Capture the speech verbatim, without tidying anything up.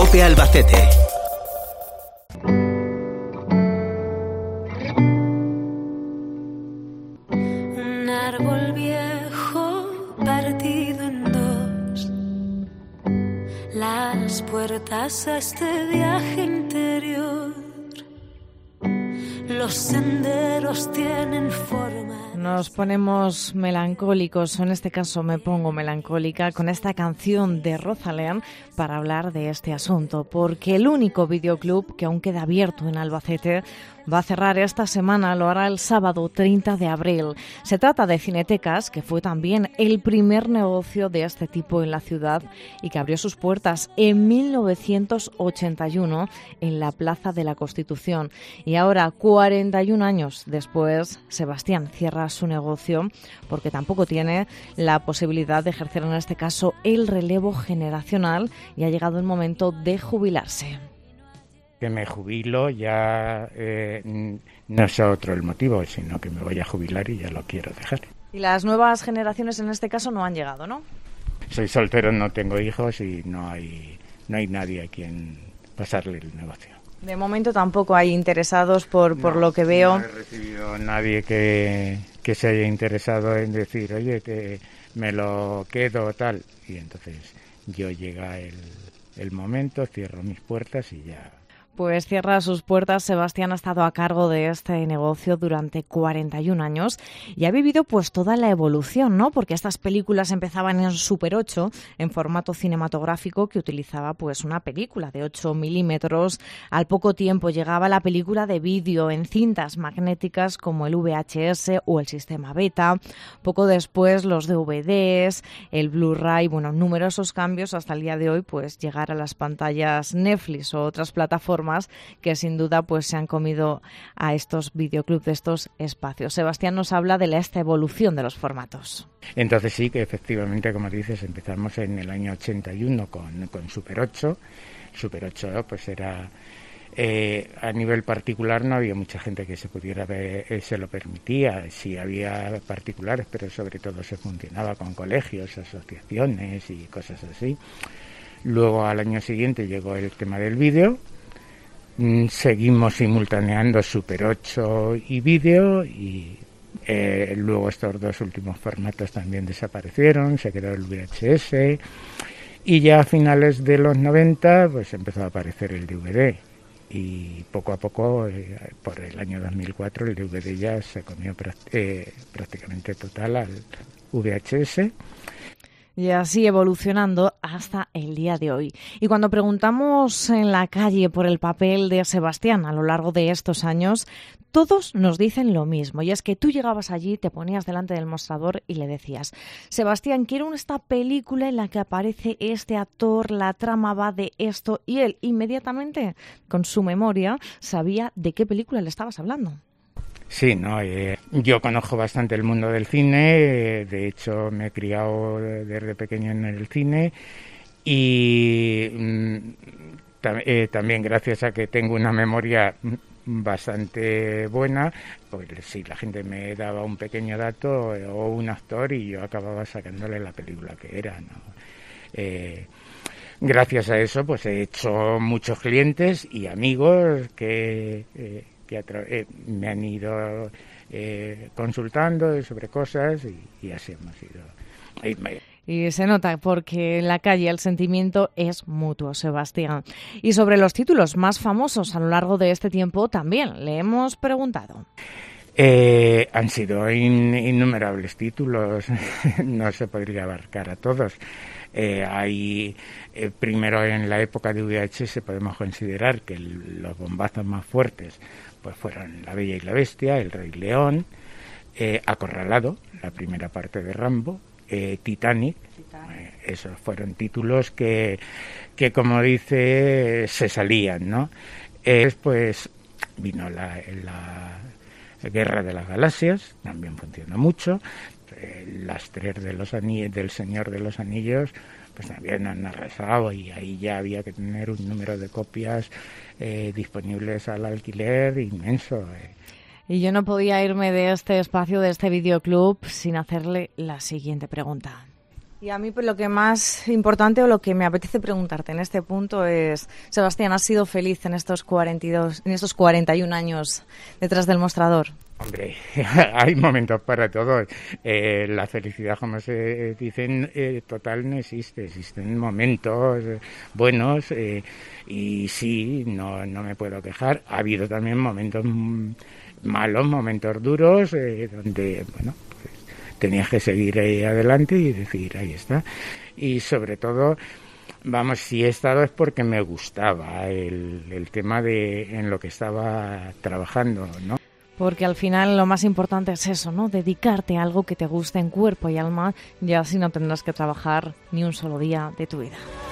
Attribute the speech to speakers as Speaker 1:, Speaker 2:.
Speaker 1: COPE Albacete.
Speaker 2: Un árbol viejo partido en dos, las puertas a este viaje interior, los senderos tienen forma.
Speaker 3: Nos ponemos melancólicos, o en este caso me pongo melancólica, con esta canción de Rosalén para hablar de este asunto, porque el único videoclub que aún queda abierto en Albacete va a cerrar esta semana, lo hará el sábado treinta de abril. Se trata de Cinetecas, que fue también el primer negocio de este tipo en la ciudad y que abrió sus puertas en mil novecientos ochenta y uno en la Plaza de la Constitución. Y ahora, cuarenta y un años después, Sebastián cierra su negocio porque tampoco tiene la posibilidad de ejercer en este caso el relevo generacional y ha llegado el momento de jubilarse.
Speaker 4: Que me jubilo ya eh, no es otro el motivo, sino que me voy a jubilar y ya lo quiero dejar.
Speaker 3: Y las nuevas generaciones en este caso no han llegado, ¿no?
Speaker 4: Soy soltero, no tengo hijos y no hay no hay nadie a quien pasarle el negocio.
Speaker 3: De momento tampoco hay interesados por, por
Speaker 4: no,
Speaker 3: lo que veo.
Speaker 4: No he recibido a nadie que, que se haya interesado en decir, oye, que me lo quedo tal. Y entonces yo llega el, el momento, cierro mis puertas y ya.
Speaker 3: Pues cierra sus puertas. Sebastián ha estado a cargo de este negocio durante cuarenta y un años y ha vivido pues toda la evolución, ¿no? Porque estas películas empezaban en Super ocho, en formato cinematográfico que utilizaba pues una película de ocho milímetros. Al poco tiempo llegaba la película de vídeo en cintas magnéticas como el V H S o el sistema beta. Poco después los D V Ds, el Blu-ray, bueno, numerosos cambios hasta el día de hoy pues llegar a las pantallas Netflix o otras plataformas que sin duda pues se han comido a estos videoclubs de estos espacios. Sebastián nos habla de la, esta evolución de los formatos.
Speaker 4: Entonces sí que efectivamente, como dices, empezamos en el año ochenta y uno con, con Super ocho. Super ocho pues era eh, a nivel particular, no había mucha gente que se pudiera ver, eh, se lo permitía. Sí había particulares, pero sobre todo se funcionaba con colegios, asociaciones y cosas así. Luego al año siguiente llegó el tema del vídeo. Seguimos simultaneando Super ocho y vídeo y eh, luego estos dos últimos formatos también desaparecieron, se quedó el V H S y ya a finales de los noventa pues empezó a aparecer el D V D y poco a poco, eh, por el año dos mil cuatro el D V D ya se comió eh, prácticamente total al V H S.
Speaker 3: Y así evolucionando hasta el día de hoy. Y cuando preguntamos en la calle por el papel de Sebastián a lo largo de estos años, todos nos dicen lo mismo. Y es que tú llegabas allí, te ponías delante del mostrador y le decías: Sebastián, quiero esta película en la que aparece este actor, la trama va de esto. Y él inmediatamente, con su memoria, sabía de qué película le estabas hablando.
Speaker 4: Sí, no, eh, yo conozco bastante el mundo del cine, eh, de hecho me he criado desde pequeño en el cine y mm, tam- eh, también gracias a que tengo una memoria bastante buena, pues si la gente me daba un pequeño dato eh, o un actor y yo acababa sacándole la película que era, ¿no? Eh, gracias a eso pues he hecho muchos clientes y amigos que... Eh, que eh, me han ido eh, consultando sobre cosas y, y así hemos ido.
Speaker 3: Y se nota porque en la calle el sentimiento es mutuo, Sebastián. Y sobre los títulos más famosos a lo largo de este tiempo también le hemos preguntado.
Speaker 4: Eh, han sido in, innumerables títulos, no se podría abarcar a todos. Eh, hay eh, primero en la época de V H S podemos considerar que el, los bombazos más fuertes pues fueron La Bella y la Bestia, El Rey León, eh, Acorralado, la primera parte de Rambo, eh, Titanic. Titanic. Eh, esos fueron títulos que, que como dice, se salían, ¿no? Eh, después vino la, la Guerra de las Galaxias, también funcionó mucho. Eh, las tres de los anillos, del Señor de los Anillos, pues también han arrasado y ahí ya había que tener un número de copias eh, disponibles al alquiler inmenso. Eh.
Speaker 3: Y yo no podía irme de este espacio, de este videoclub, sin hacerle la siguiente pregunta. Y a mí pues, lo que más importante o lo que me apetece preguntarte en este punto es, Sebastián, ¿has sido feliz en estos cuarenta y dos, en estos cuarenta y un años detrás del mostrador?
Speaker 4: Hombre, hay momentos para todos. Eh, la felicidad, como se dice, eh, total no existe. Existen momentos eh, buenos eh, y sí, no, no me puedo quejar. Ha habido también momentos malos, momentos duros, eh, donde, bueno, pues, tenías que seguir ahí adelante y decir, ahí está. Y sobre todo, vamos, si he estado es porque me gustaba el, el tema de en lo que estaba trabajando, ¿no?
Speaker 3: Porque al final lo más importante es eso, ¿no? Dedicarte a algo que te guste en cuerpo y alma, y así no tendrás que trabajar ni un solo día de tu vida.